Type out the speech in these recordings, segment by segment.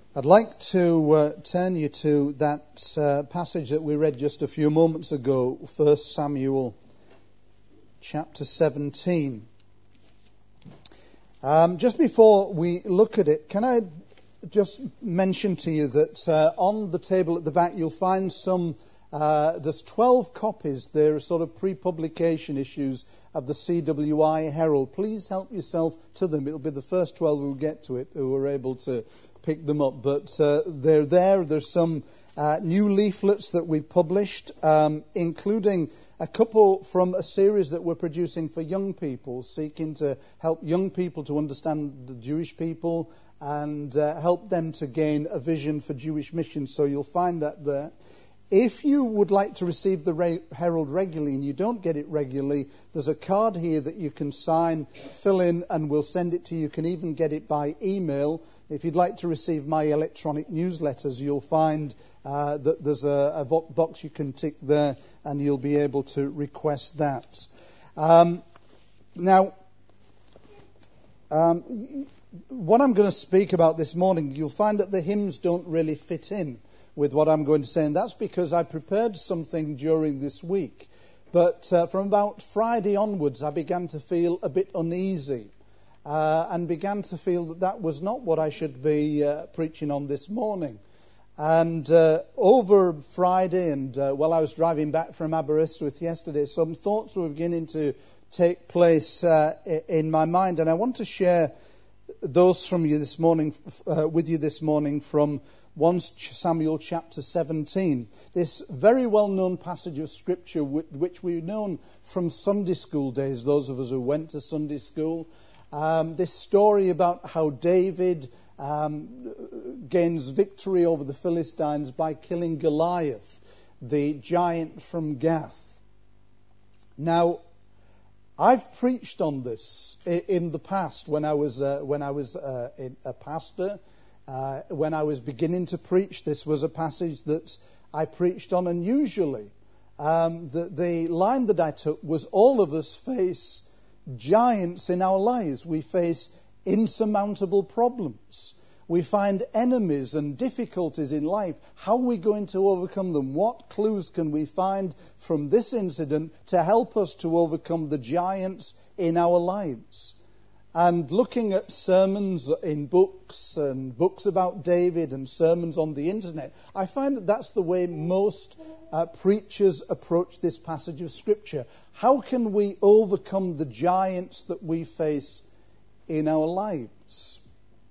I'd like to turn you to that passage that we read just a few moments ago, 1 Samuel chapter 17. Just before we look at it, can I just mention to you that on the table at the back you'll find there's 12 copies. They're sort of pre-publication issues of the CWI Herald. Please help yourself to them. It'll be the first 12 who get to it who are able to pick them up. But they're there. There's some new leaflets that we've published, including a couple from a series that we're producing for young people, seeking to help young people to understand the Jewish people and help them to gain a vision for Jewish missions. So you'll find that there. If you would like to receive the Herald regularly and you don't get it regularly, there's a card here that you can sign, fill in, and we'll send it to you. You can even get it by email. If you'd like to receive my electronic newsletters, you'll find that there's a box you can tick there, and you'll be able to request that. Now, what I'm going to speak about this morning, you'll find that the hymns don't really fit in with what I'm going to say, and that's because I prepared something during this week. But from about Friday onwards, I began to feel a bit uneasy and began to feel that was not what I should be preaching on this morning. And over Friday and while I was driving back from Aberystwyth yesterday, some thoughts were beginning to take place in my mind, and I want to share those from you this morning, with you this morning from 1 Samuel chapter 17, this very well-known passage of Scripture which we've known from Sunday school days, those of us who went to Sunday school. This story about how David gains victory over the Philistines by killing Goliath, the giant from Gath. Now, I've preached on this in the past when I was a pastor. When I was beginning to preach, this was a passage that I preached on, and usually the line that I took was all of us face giants in our lives. We face insurmountable problems. We find enemies and difficulties in life. How are we going to overcome them? What clues can we find from this incident to help us to overcome the giants in our lives? And looking at sermons in books and books about David and sermons on the internet, I find that that's the way most preachers approach this passage of Scripture. How can we overcome the giants that we face in our lives?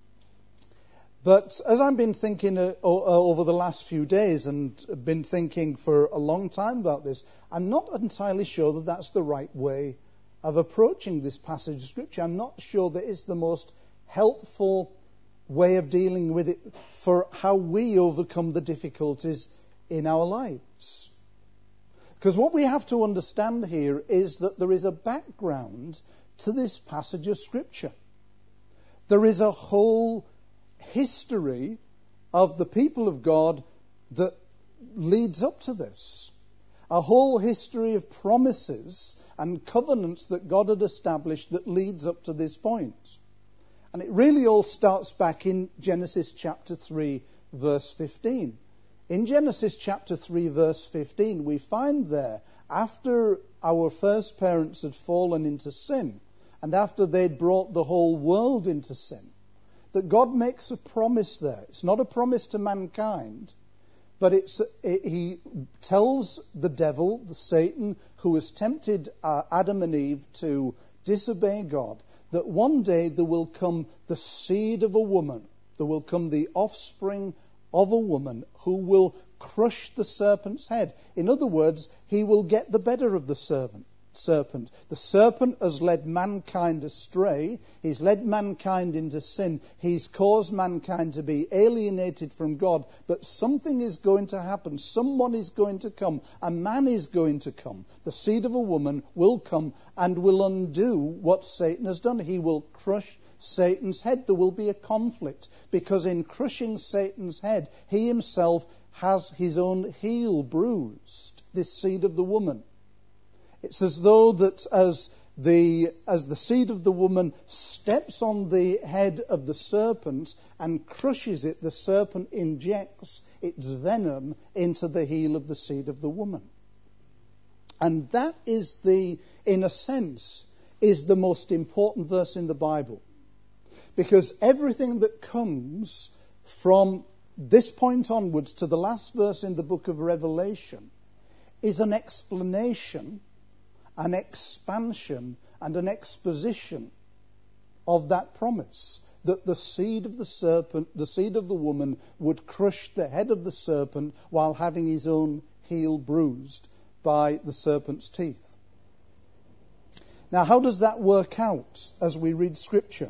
But as I've been thinking over the last few days and been thinking for a long time about this, I'm not entirely sure that that's the right way of approaching this passage of Scripture. I'm not sure that it's the most helpful way of dealing with it for how we overcome the difficulties in our lives. Because what we have to understand here is that there is a background to this passage of Scripture. There is a whole history of the people of God that leads up to this. A whole history of promises and covenants that God had established that leads up to this point. And it really all starts back in Genesis chapter 3, verse 15. In Genesis chapter 3, verse 15, we find there, after our first parents had fallen into sin, and after they'd brought the whole world into sin, that God makes a promise there. It's not a promise to mankind, but he tells the devil, the Satan, who has tempted Adam and Eve to disobey God, that one day there will come the seed of a woman, there will come the offspring of a woman who will crush the serpent's head. In other words, he will get the better of the serpent. The serpent has led mankind astray. He's led mankind into sin. He's caused mankind to be alienated from God. But something is going to happen. Someone is going to come. A man is going to come. The seed of a woman will come and will undo what Satan has done. He will crush Satan's head. There will be a conflict, because in crushing Satan's head, he himself has his own heel bruised, this seed of the woman. It's as though that as as the seed of the woman steps on the head of the serpent and crushes it, the serpent injects its venom into the heel of the seed of the woman. And that is in a sense, is the most important verse in the Bible. Because everything that comes from this point onwards to the last verse in the book of Revelation is an explanation, an expansion, and an exposition of that promise, that the seed of the serpent, the seed of the woman, would crush the head of the serpent while having his own heel bruised by the serpent's teeth. Now, how does that work out as we read Scripture?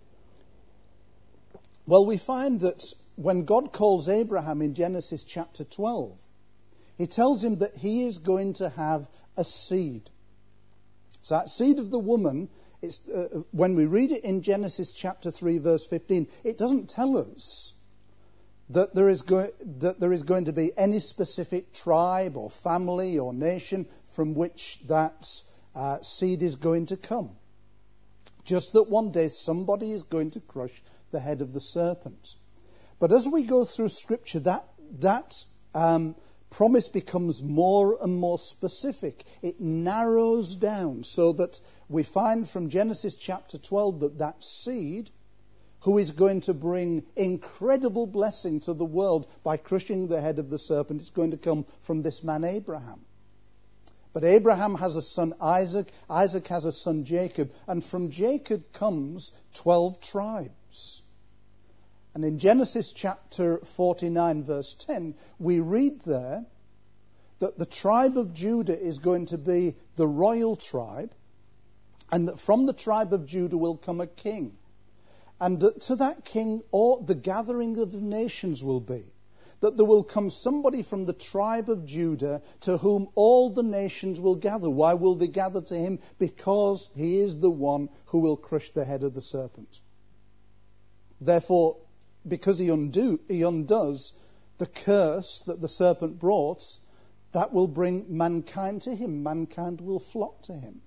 Well, we find that when God calls Abraham in Genesis chapter 12, he tells him that he is going to have a seed. So that seed of the woman, when we read it in Genesis chapter 3, verse 15, it doesn't tell us that there is going to be any specific tribe or family or nation from which that seed is going to come. Just that one day somebody is going to crush the head of the serpent. But as we go through Scripture, that promise becomes more and more specific. It narrows down so that we find from Genesis chapter 12 that seed, who is going to bring incredible blessing to the world by crushing the head of the serpent, is going to come from this man Abraham. But Abraham has a son Isaac, Isaac has a son Jacob, and from Jacob comes 12 tribes. And in Genesis chapter 49, verse 10, we read there that the tribe of Judah is going to be the royal tribe, and that from the tribe of Judah will come a king. And that to that king, all the gathering of the nations will be. That there will come somebody from the tribe of Judah to whom all the nations will gather. Why will they gather to him? Because he is the one who will crush the head of the serpent. Therefore, because he undoes the curse that the serpent brought, that will bring mankind to him. Mankind will flock to him.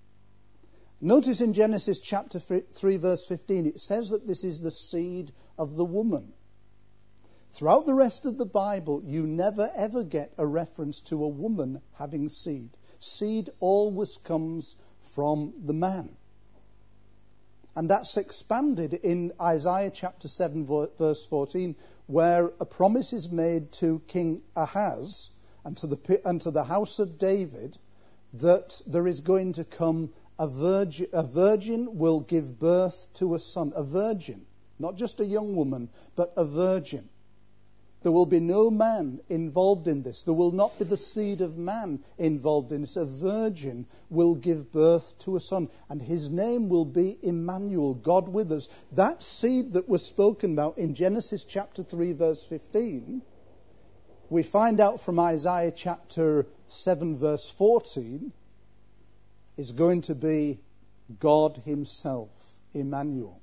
Notice in Genesis chapter 3, verse 15, it says that this is the seed of the woman. Throughout the rest of the Bible, you never ever get a reference to a woman having seed. Seed always comes from the man. And that's expanded in Isaiah chapter 7, verse 14, where a promise is made to King Ahaz and to the house of David that there is going to come a virgin will give birth to a son. A virgin, not just a young woman, but a virgin. There will be no man involved in this. There will not be the seed of man involved in this. A virgin will give birth to a son, and his name will be Emmanuel, God with us. That seed that was spoken about in Genesis chapter 3, verse 15, we find out from Isaiah chapter 7, verse 14, is going to be God himself, Emmanuel.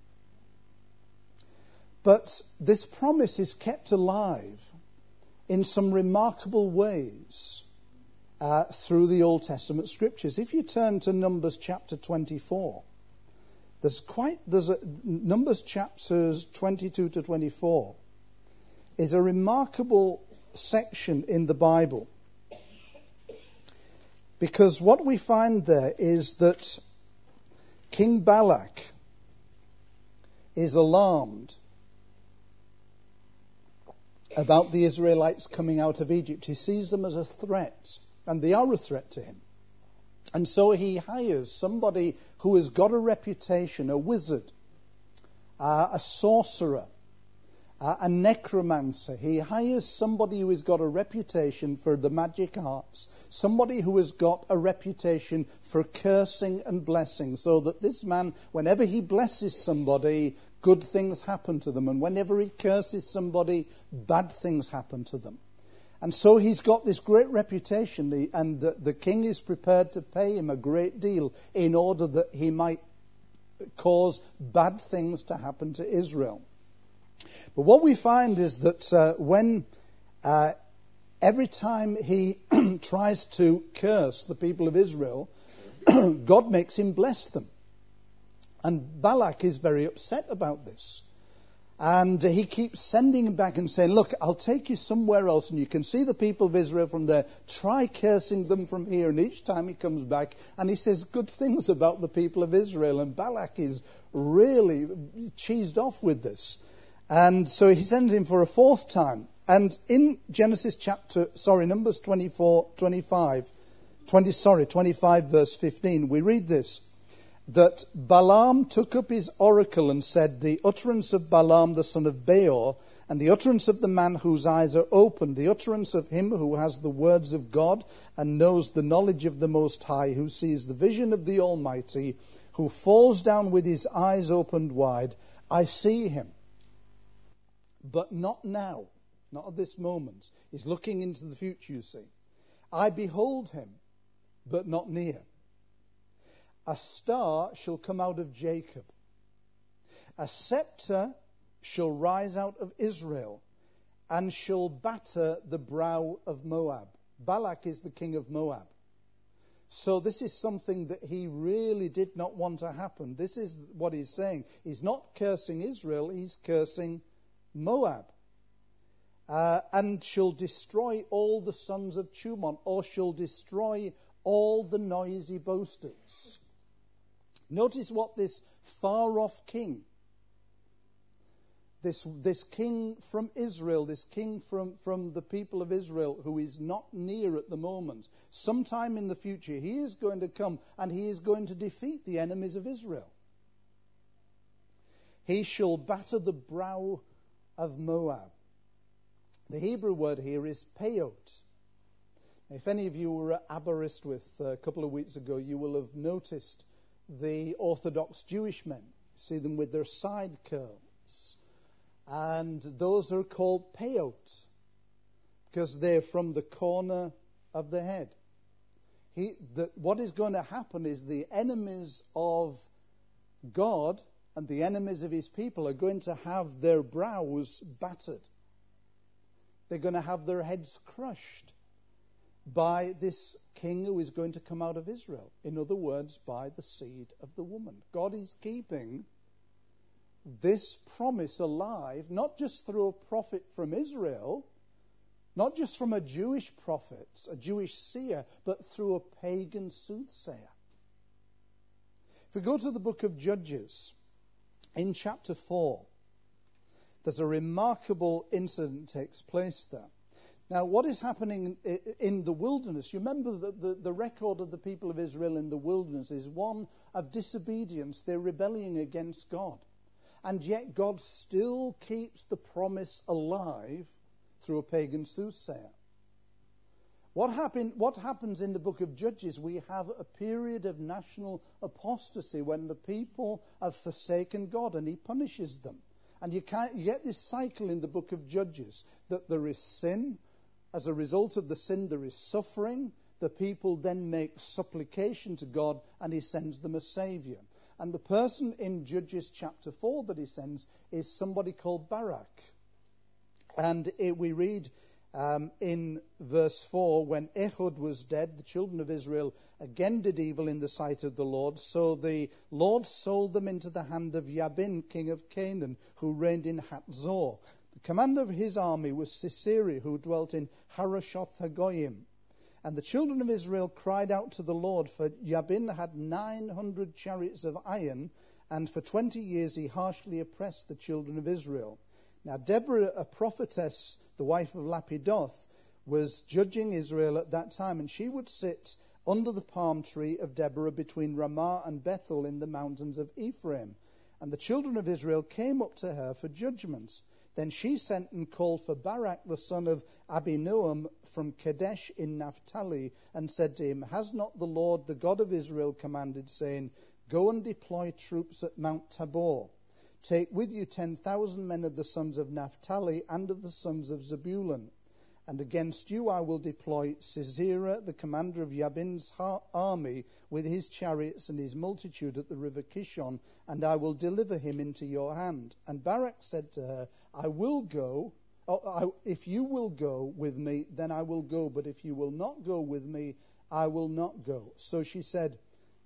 But this promise is kept alive in some remarkable ways through the Old Testament scriptures. If you turn to Numbers chapter 24, Numbers chapters 22 to 24 is a remarkable section in the Bible. Because what we find there is that King Balak is alarmed about the Israelites coming out of Egypt. He sees them as a threat, and they are a threat to him. And so he hires somebody who has got a reputation, a wizard, a sorcerer, a necromancer. He hires somebody who has got a reputation for the magic arts, somebody who has got a reputation for cursing and blessing, so that this man, whenever he blesses somebody, good things happen to them, and whenever he curses somebody, bad things happen to them. And so he's got this great reputation, and the king is prepared to pay him a great deal in order that he might cause bad things to happen to Israel. But what we find is that when every time he tries to curse the people of Israel, God makes him bless them. And Balak is very upset about this. And he keeps sending him back and saying, look, I'll take you somewhere else and you can see the people of Israel from there. Try cursing them from here. And each time he comes back and he says good things about the people of Israel. And Balak is really cheesed off with this. And so he sends him for a fourth time. And in Numbers 25 verse 15, we read this. That Balaam took up his oracle and said, the utterance of Balaam the son of Beor, and the utterance of the man whose eyes are opened, the utterance of him who has the words of God and knows the knowledge of the Most High, who sees the vision of the Almighty, who falls down with his eyes opened wide. I see him, but not now, not at this moment. He's looking into the future, you see. I behold him, but not near. A star shall come out of Jacob. A scepter shall rise out of Israel and shall batter the brow of Moab. Balak is the king of Moab. So this is something that he really did not want to happen. This is what he's saying. He's not cursing Israel, he's cursing Moab. And shall destroy all the sons of Chumon, or shall destroy all the noisy boasters. Notice what this far-off king, this king from Israel, this king from the people of Israel, who is not near at the moment, sometime in the future, he is going to come and he is going to defeat the enemies of Israel. He shall batter the brow of Moab. The Hebrew word here is peot. If any of you were at Aberystwyth a couple of weeks ago, you will have noticed the Orthodox Jewish men. See them with their side curls. And those are called peot because they're from the corner of the head. What is going to happen is the enemies of God and the enemies of his people are going to have their brows battered. They're going to have their heads crushed by this king who is going to come out of Israel. In other words, by the seed of the woman. God is keeping this promise alive, not just through a prophet from Israel, not just from a Jewish prophet, a Jewish seer, but through a pagan soothsayer. If we go to the book of Judges, in chapter 4, there's a remarkable incident that takes place there. Now, what is happening in the wilderness? You remember that the record of the people of Israel in the wilderness is one of disobedience. They're rebelling against God. And yet God still keeps the promise alive through a pagan soothsayer. What happens in the book of Judges? We have a period of national apostasy when the people have forsaken God and he punishes them. And you get this cycle in the book of Judges that there is sin. As a result of the sin, there is suffering. The people then make supplication to God, and he sends them a Savior. And the person in Judges chapter 4 that he sends is somebody called Barak. And we read in verse 4, when Ehud was dead, the children of Israel again did evil in the sight of the Lord. So the Lord sold them into the hand of Jabin, king of Canaan, who reigned in Hatzor. The commander of his army was Sisera, who dwelt in Harashoth Hagoyim. And the children of Israel cried out to the Lord, for Jabin had 900 chariots of iron, and for 20 years he harshly oppressed the children of Israel. Now Deborah, a prophetess, the wife of Lapidoth, was judging Israel at that time, and she would sit under the palm tree of Deborah between Ramah and Bethel in the mountains of Ephraim. And the children of Israel came up to her for judgment. Then she sent and called for Barak the son of Abinoam from Kadesh in Naphtali, and said to him, Has not the Lord, the God of Israel, commanded, saying, Go and deploy troops at Mount Tabor. Take with you 10,000 men of the sons of Naphtali and of the sons of Zebulun. And against you I will deploy Sisera, the commander of Jabin's army, with his chariots and his multitude at the river Kishon, and I will deliver him into your hand. And Barak said to her, I will go. If you will go with me, then I will go. But if you will not go with me, I will not go. So she said,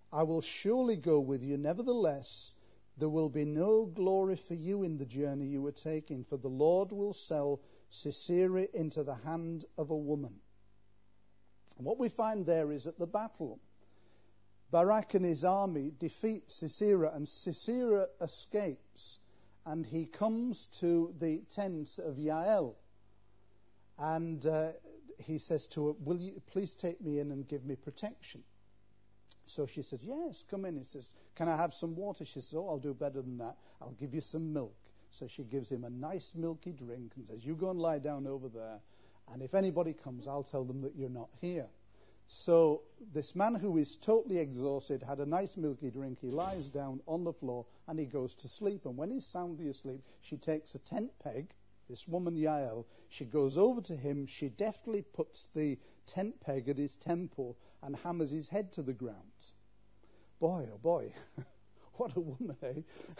I will surely go with you. Nevertheless, there will be no glory for you in the journey you are taking, for the Lord will sell Sisera into the hand of a woman. And what we find there is at the battle, Barak and his army defeat Sisera, and Sisera escapes, and he comes to the tent of Jael. And he says to her, will you please take me in and give me protection? So she says, yes, come in. He says, can I have some water? She says, oh, I'll do better than that. I'll give you some milk. So she gives him a nice milky drink and says, you go and lie down over there. And if anybody comes, I'll tell them that you're not here. So this man who is totally exhausted had a nice milky drink. He lies down on the floor and he goes to sleep. And when he's soundly asleep, she takes a tent peg, this woman Jael, she goes over to him, she deftly puts the tent peg at his temple and hammers his head to the ground. Boy, oh boy, what a woman, eh?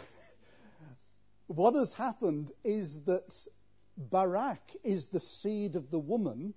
What has happened is that Barak is the seed of the woman.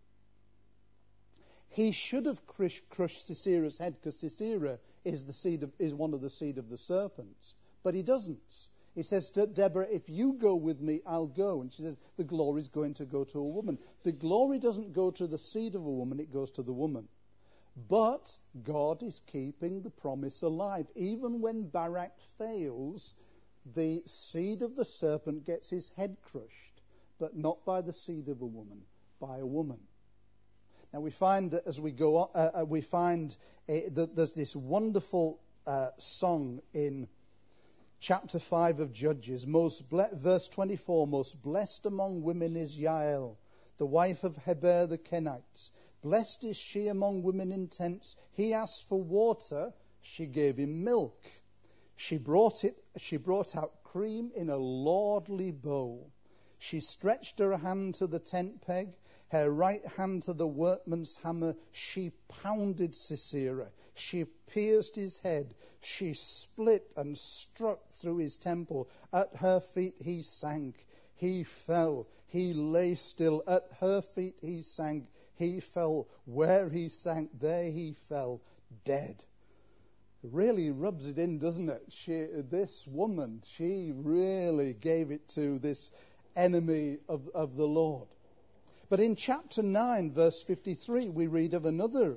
He should have crushed Sisera's head, because Sisera is one of the seed of the serpent. But he doesn't. He says to Deborah, if you go with me, I'll go. And she says, the glory is going to go to a woman. The glory doesn't go to the seed of a woman, it goes to the woman. But God is keeping the promise alive. Even when Barak fails, the seed of the serpent gets his head crushed, but not by the seed of a woman, by a woman. Now we find that as we go on, that there's this wonderful song in chapter 5 of Judges. Verse 24, most blessed among women is Jael, the wife of Heber the Kenites. Blessed is she among women in tents. He asked for water, she gave him milk. She brought out cream in a lordly bowl. She stretched her hand to the tent peg, her right hand to the workman's hammer. She pounded Sisera. She pierced his head. She split and struck through his temple. At her feet he sank. He fell. He lay still. At her feet he sank. He fell. Where he sank, there he fell, dead. It really rubs it in, doesn't it? This woman, she really gave it to this enemy of the Lord. But in chapter 9, verse 53, we read of another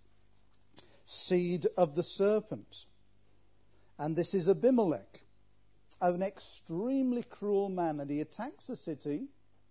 seed of the serpent. And this is Abimelech, an extremely cruel man, and he attacks the city.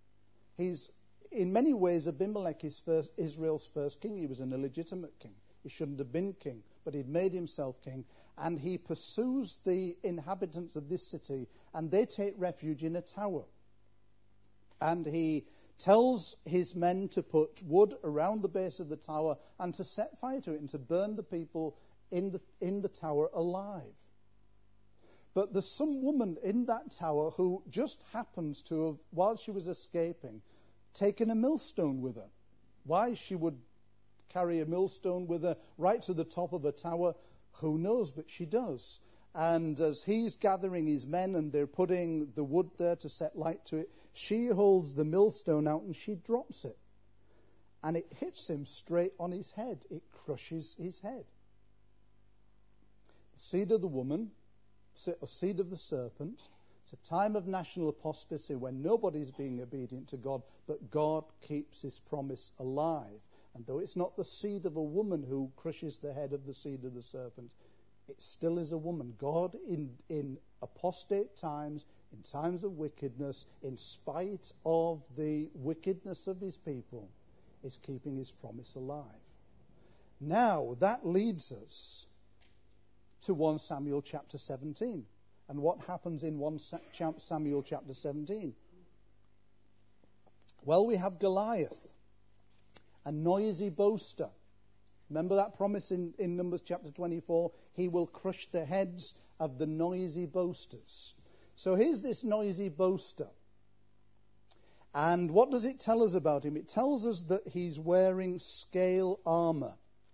In many ways, Abimelech is Israel's first king. He was an illegitimate king. He shouldn't have been king, but he'd made himself king. And he pursues the inhabitants of this city, and they take refuge in a tower. And he tells his men to put wood around the base of the tower and to set fire to it and to burn the people in the tower alive. But there's some woman in that tower who just happens to have, while she was escaping, taken a millstone with her. Why she would carry a millstone with her right to the top of a tower, who knows, but she does. And as he's gathering his men and they're putting the wood there to set light to it, she holds the millstone out and she drops it. And it hits him straight on his head. It crushes his head. The seed of the woman, or seed of the serpent. It's a time of national apostasy when nobody's being obedient to God, but God keeps his promise alive. And though it's not the seed of a woman who crushes the head of the seed of the serpent, it still is a woman. God, in apostate times, in times of wickedness, in spite of the wickedness of his people, is keeping his promise alive. Now, that leads us to 1 Samuel chapter 17. And what happens in 1 Samuel chapter 17? Well, we have Goliath, a noisy boaster. Remember that promise in Numbers chapter 24? He will crush the heads of the noisy boasters. So here's this noisy boaster. And what does it tell us about him? It tells us that he's wearing scale armor.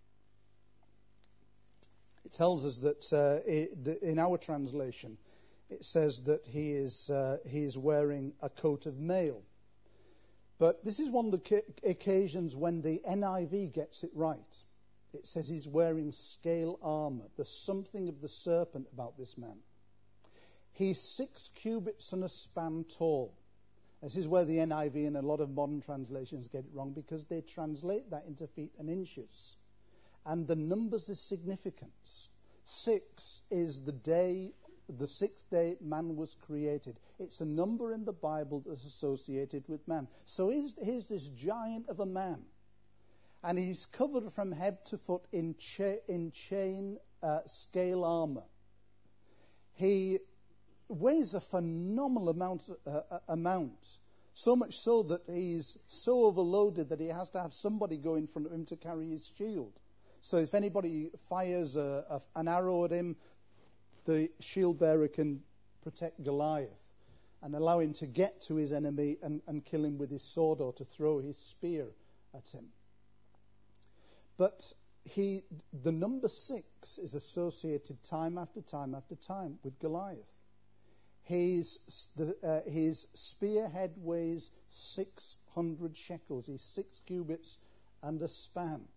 It tells us that in our translation, it says that he is wearing a coat of mail. But this is one of the occasions when the NIV gets it right. It says he's wearing scale armor. There's something of the serpent about this man. He's 6 cubits and a span tall. This is where the NIV and a lot of modern translations get it wrong, because they translate that into feet and inches. And the numbers is significance. 6 is the 6th day man was created. It's a number in the Bible that's associated with man. So here's this giant of a man. And he's covered from head to foot in chain scale armor. He weighs a phenomenal amount, so much so that he's so overloaded that he has to have somebody go in front of him to carry his shield. So if anybody fires an arrow at him, the shield bearer can protect Goliath and allow him to get to his enemy and kill him with his sword, or to throw his spear at him. But the number 6 is associated time after time after time with Goliath. His spearhead weighs 600 shekels. He's 6 cubits and a span.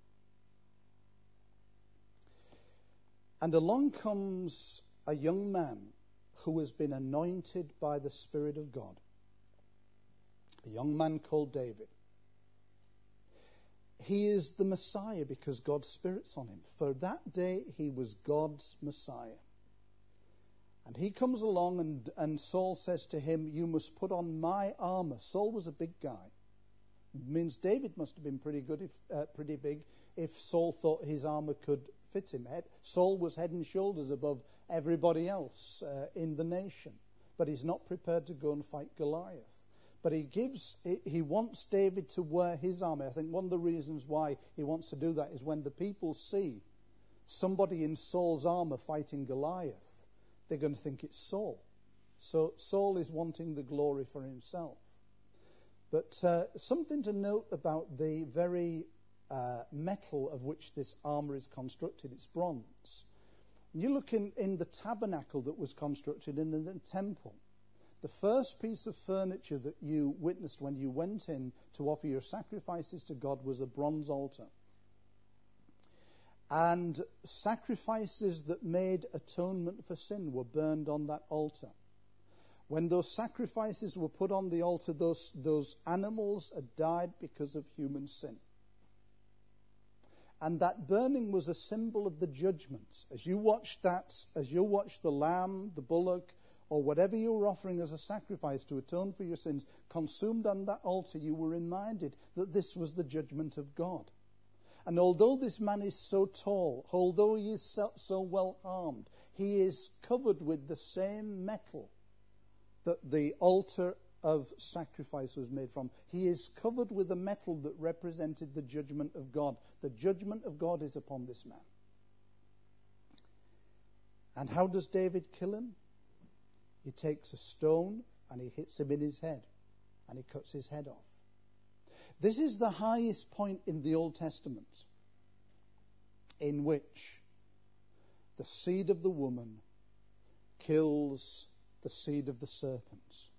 And along comes a young man who has been anointed by the Spirit of God. A young man called David. He is the Messiah because God's Spirit's on him. For that day, he was God's Messiah. And he comes along and Saul says to him, "You must put on my armor." Saul was a big guy. It means David must have been pretty big if Saul thought his armor could fit him. Saul was head and shoulders above everybody else in the nation. But he's not prepared to go and fight Goliath. But he wants David to wear his armor. I think one of the reasons why he wants to do that is when the people see somebody in Saul's armor fighting Goliath, they're going to think it's Saul. So Saul is wanting the glory for himself. But something to note about the very metal of which this armor is constructed. It's bronze. You look in the tabernacle that was constructed in the temple. The first piece of furniture that you witnessed when you went in to offer your sacrifices to God was a bronze altar. And sacrifices that made atonement for sin were burned on that altar. When those sacrifices were put on the altar, those animals had died because of human sin. And that burning was a symbol of the judgments. As you watched the lamb, the bullock, or whatever you were offering as a sacrifice to atone for your sins, consumed on that altar, you were reminded that this was the judgment of God. And although this man is so tall, although he is so well armed, he is covered with the same metal that the altar of sacrifice was made from. He is covered with a metal that represented the judgment of God. The judgment of God is upon this man. And how does David kill him? He takes a stone and he hits him in his head, and he cuts his head off. This is the highest point in the Old Testament in which the seed of the woman kills the seed of the serpent.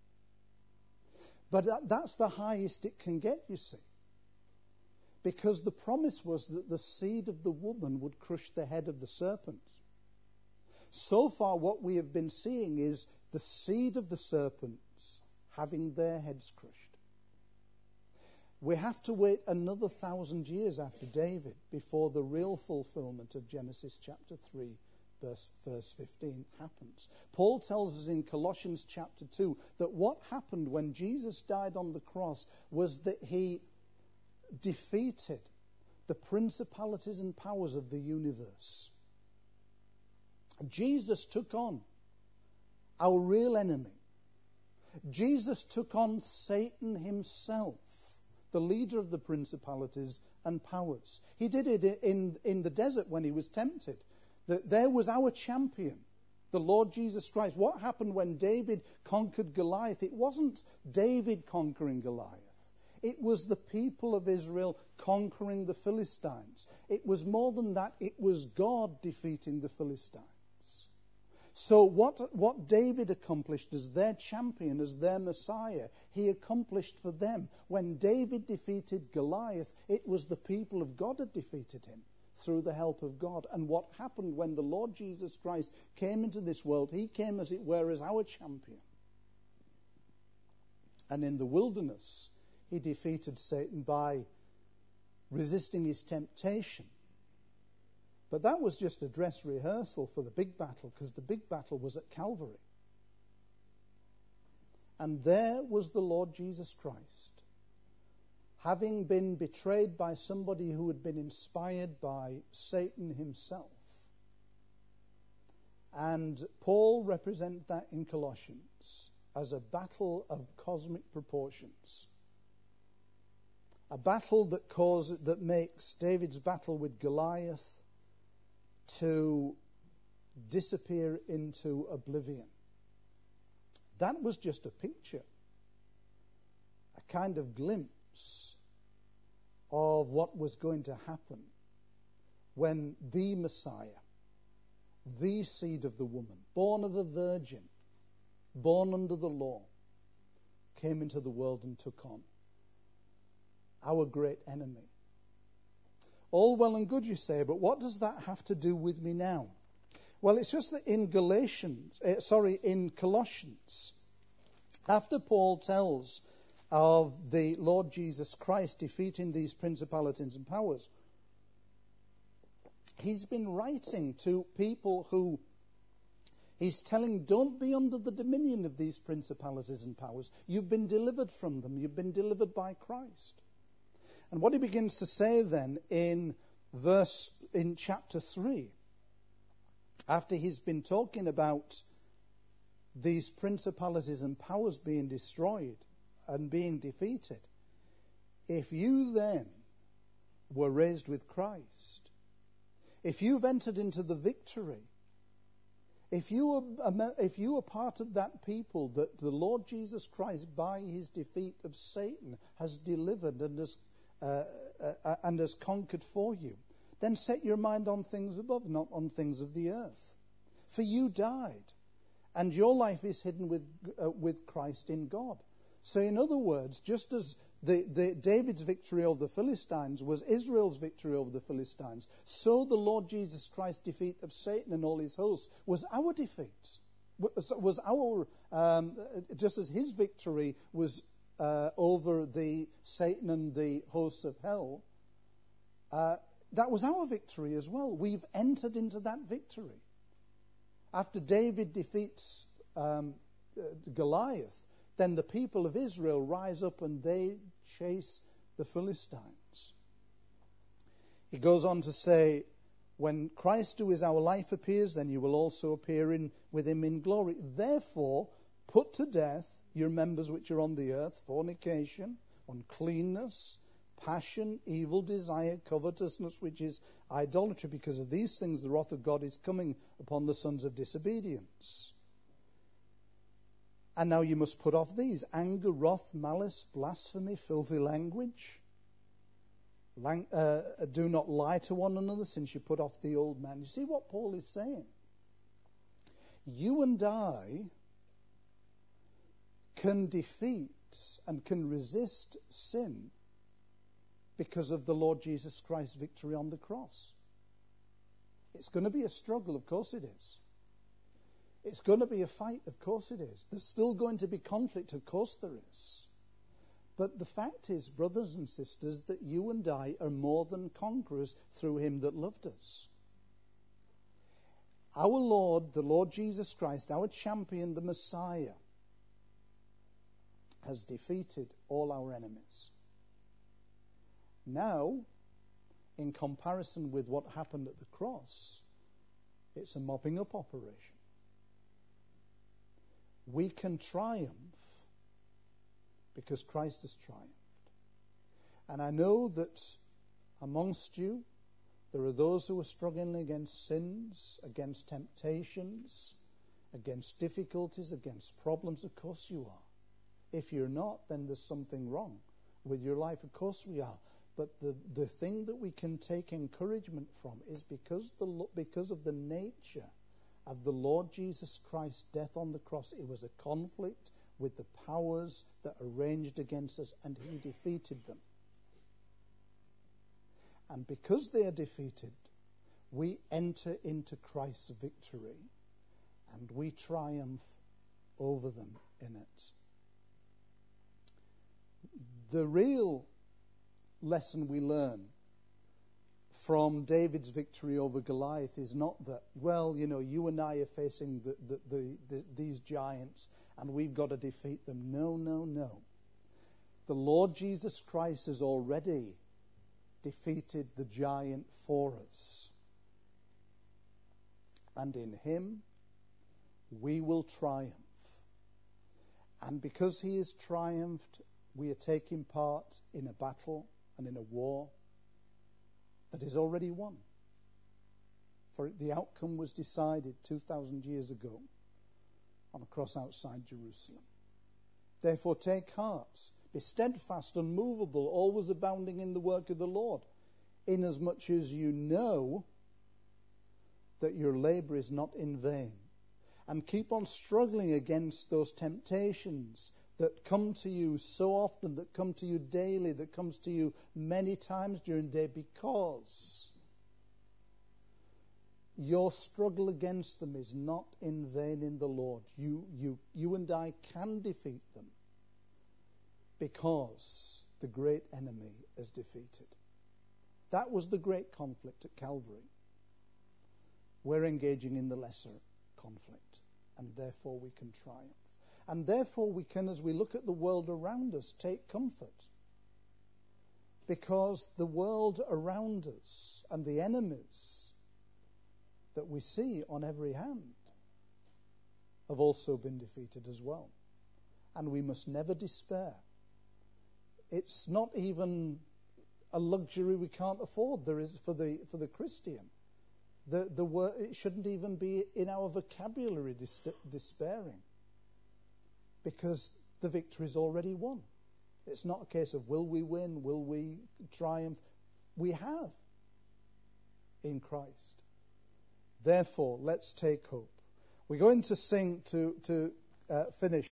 But that's the highest it can get, you see. Because the promise was that the seed of the woman would crush the head of the serpent. So far what we have been seeing is the seed of the serpents having their heads crushed. We have to wait another 1,000 years after David before the real fulfillment of Genesis chapter 3, verse 15 happens. Paul tells us in Colossians chapter 2 that what happened when Jesus died on the cross was that he defeated the principalities and powers of the universe. Jesus took on our real enemy. Jesus took on Satan himself, the leader of the principalities and powers. He did it in the desert when he was tempted. There was our champion, the Lord Jesus Christ. What happened when David conquered Goliath? It wasn't David conquering Goliath. It was the people of Israel conquering the Philistines. It was more than that. It was God defeating the Philistines. So what David accomplished as their champion, as their Messiah, he accomplished for them. When David defeated Goliath, it was the people of God that defeated him through the help of God. And what happened when the Lord Jesus Christ came into this world, he came, as it were, as our champion. And in the wilderness, he defeated Satan by resisting his temptation. But that was just a dress rehearsal for the big battle, because the big battle was at Calvary. And there was the Lord Jesus Christ, having been betrayed by somebody who had been inspired by Satan himself. And Paul represents that in Colossians as a battle of cosmic proportions. A battle that makes David's battle with Goliath to disappear into oblivion. That was just a picture, a kind of glimpse of what was going to happen when the Messiah, the seed of the woman, born of a virgin, born under the law, came into the world and took on our great enemy. All well and good, you say, but what does that have to do with me now? Well, it's just that in Colossians, after Paul tells of the Lord Jesus Christ defeating these principalities and powers, he's been writing to people who he's telling, don't be under the dominion of these principalities and powers. You've been delivered from them. You've been delivered by Christ. And what he begins to say then in chapter 3, after he's been talking about these principalities and powers being destroyed and being defeated, if you then were raised with Christ, if you've entered into the victory, if you are part of that people that the Lord Jesus Christ, by his defeat of Satan, has delivered and has conquered for you, then set your mind on things above, not on things of the earth. For you died, and your life is hidden with Christ in God. So in other words, just as David's victory over the Philistines was Israel's victory over the Philistines, so the Lord Jesus Christ's defeat of Satan and all his hosts was our defeat. Was our just as his victory was over the Satan and the hosts of hell, that was our victory as well. We've entered into that victory. After David defeats Goliath, then the people of Israel rise up and they chase the Philistines. He goes on to say, when Christ, who is our life, appears, then you will also appear with him in glory. Therefore, put to death your members which are on the earth: fornication, uncleanness, passion, evil desire, covetousness, which is idolatry. Because of these things the wrath of God is coming upon the sons of disobedience. And now you must put off these: anger, wrath, malice, blasphemy, filthy language. Do not lie to one another, since you put off the old man. You see what Paul is saying? You and I can defeat and can resist sin because of the Lord Jesus Christ's victory on the cross. It's going to be a struggle, of course it is. It's going to be a fight, of course it is. There's still going to be conflict, of course there is. But the fact is, brothers and sisters, that you and I are more than conquerors through him that loved us. Our Lord, the Lord Jesus Christ, our champion, the Messiah, has defeated all our enemies. Now, in comparison with what happened at the cross, it's a mopping up operation. We can triumph because Christ has triumphed. And I know that amongst you, there are those who are struggling against sins, against temptations, against difficulties, against problems. Of course you are. If you're not, then there's something wrong with your life. Of course we are. But the thing that we can take encouragement from is because of the nature of the Lord Jesus Christ's death on the cross. It was a conflict with the powers that are ranged against us, and he defeated them. And because they are defeated, we enter into Christ's victory and we triumph over them in it. The real lesson we learn from David's victory over Goliath is not that, well, you and I are facing these giants and we've got to defeat them. No, no, no. The Lord Jesus Christ has already defeated the giant for us. And in him we will triumph. And because he has triumphed, we are taking part in a battle and in a war that is already won. For the outcome was decided 2,000 years ago on a cross outside Jerusalem. Therefore take heart, be steadfast, unmovable, always abounding in the work of the Lord, inasmuch as you know that your labor is not in vain. And keep on struggling against those temptations that come to you so often, that come to you daily, that comes to you many times during the day, because your struggle against them is not in vain in the Lord. You and I can defeat them because the great enemy is defeated. That was the great conflict at Calvary. We're engaging in the lesser conflict, and therefore we can triumph. And therefore we can, as we look at the world around us, take comfort. Because the world around us and the enemies that we see on every hand have also been defeated as well. And we must never despair. It's not even a luxury we can't afford. There is for the Christian. The word, it shouldn't even be in our vocabulary, despairing, because the victory is already won. It's not a case of will we win, will we triumph. We have in Christ. Therefore, let's take hope. We're going to sing to finish.